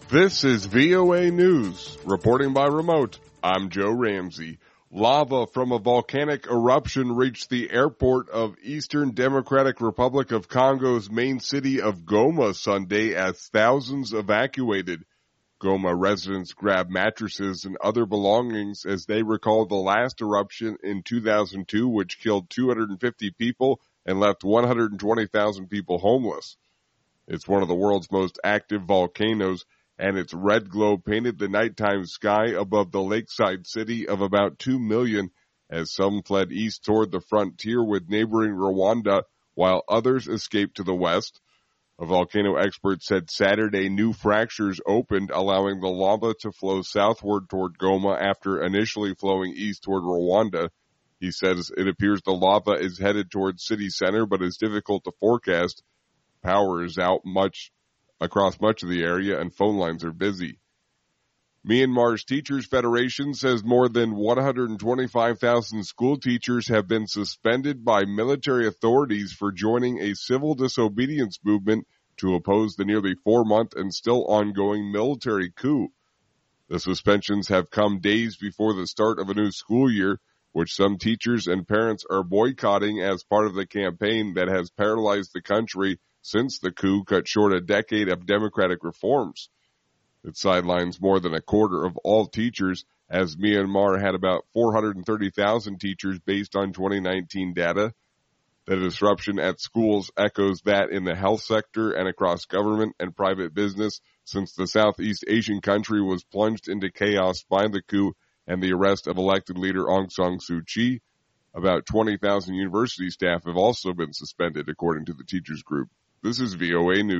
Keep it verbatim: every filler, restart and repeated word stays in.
This is V O A News. Reporting by remote, I'm Joe Ramsey. Lava from a volcanic eruption reached the airport of Eastern Democratic Republic of Congo's main city of Goma Sunday as thousands evacuated. Goma residents grabbed mattresses and other belongings as they recalled the last eruption in two thousand two, which killed two hundred fifty people and left one hundred twenty thousand people homeless. It's one of the world's most active volcanoes, and its red glow painted the nighttime sky above the lakeside city of about two million as some fled east toward the frontier with neighboring Rwanda, while others escaped to the west. A volcano expert said Saturday new fractures opened, allowing the lava to flow southward toward Goma after initially flowing east toward Rwanda. He says it appears the lava is headed toward city center, but is difficult to forecast. Power is out much across much of the area, and phone lines are busy. Myanmar's Teachers Federation says more than one hundred twenty-five thousand school teachers have been suspended by military authorities for joining a civil disobedience movement to oppose the nearly four-month and still ongoing military coup. The suspensions have come days before the start of a new school year, which some teachers and parents are boycotting as part of the campaign that has paralyzed the country since the coup cut short a decade of democratic reforms. It sidelines more than a quarter of all teachers, as Myanmar had about four hundred thirty thousand teachers based on twenty nineteen data. The disruption at schools echoes that in the health sector and across government and private business since the Southeast Asian country was plunged into chaos by the coup and the arrest of elected leader Aung San Suu Kyi. About twenty thousand university staff have also been suspended, according to the teachers group. This is V O A News.